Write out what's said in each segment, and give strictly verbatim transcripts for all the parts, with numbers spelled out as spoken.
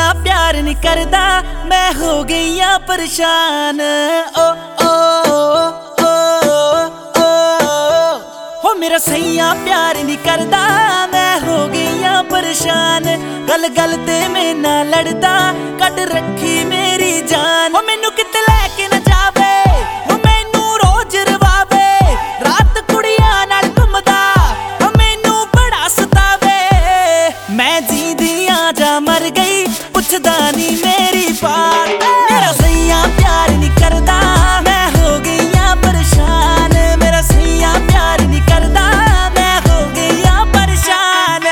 प्यार नहीं करदा, मैं हो गई आ परेशान। ओ ओ ओ ओ हो मेरा सैया प्यार नहीं करदा, मैं हो गई आ परेशान। गल गल ते मैं ना लड़दा, कट रखी मेरी जान। हो मैनू किते लैके ना जावे, हो मैनू रोज रवावे, रात कुड़ियां नाल घुमदा, हो मैनू बड़ा सतावे। मैं जींदी आ जा मर गई, पुछदा नी मेरी बात। मेरा सैया प्यार नहीं करदा, मैं हो गई आ परेशान। मेरा सैया प्यार नहीं करदा, मैं हो गई आ परेशान।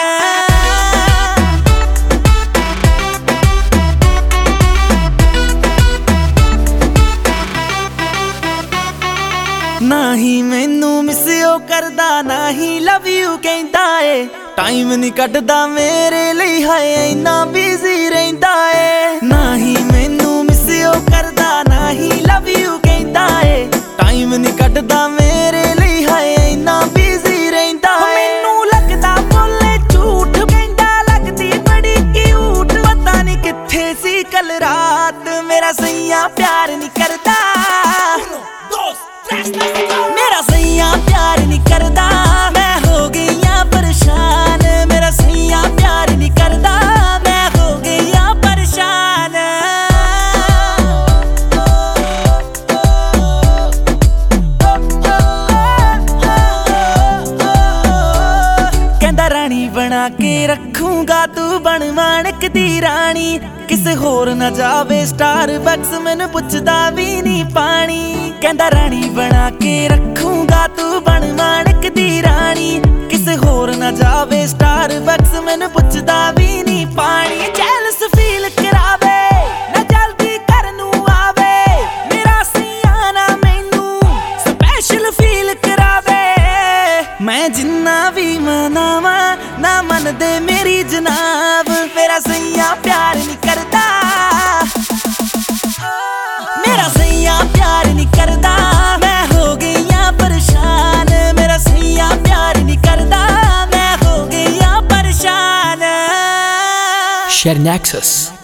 ना ही मैनू मिस ओ करदा, ना ही लव यू कहंदा ए। टाइम नहीं कटदा मेरे लिए, हाय इन्ना बिजी रहिंदा ए। ना ही मैनू मिस ओ करदा, ना ही लव यू कहंदा ए। टाइम नहीं कटदा मेरे लिए, हाय इन्ना बिजी रहिंदा ए। मैनू लगदा बोले झूठ, कहंदा लगदी बड़ी क्यूट। पता नहीं किथे सी कल रात, मेरा सैया प्यार नहीं करदा। मेरा सैया प्यार नहीं करदा, मैं हो गई आ परेशान। मेरा सैया प्यार नहीं करदा, मैं हो गई आ परेशान। कहंदा रानी बना के रखूंगा, तू बन माणक दी रानी। किसे होर ना जावे स्टारबक्स, मैनू पुछदा भी नहीं पानी। कहंदा रानी बना के रखूंगा, तू बन माणक दी रानी। किसे होर ना जावे स्टारबक्स, मैनू पुछदा भी नहीं पानी। जेलस फील करावे ना जल्दी घर नू आवे, मेरा सैया ना मैनू स्पेशल फील करावे। मैं जिन्ना भी मनावा ना मन दे मेरी जनाब, मेरा सैया प्यार नहीं करदा। मेरा सैया प्यार नहीं करदा, मैं हो गई आ परेशान। मेरा सैया प्यार नहीं करदा, मैं हो गई आ परेशान। Share Nexus.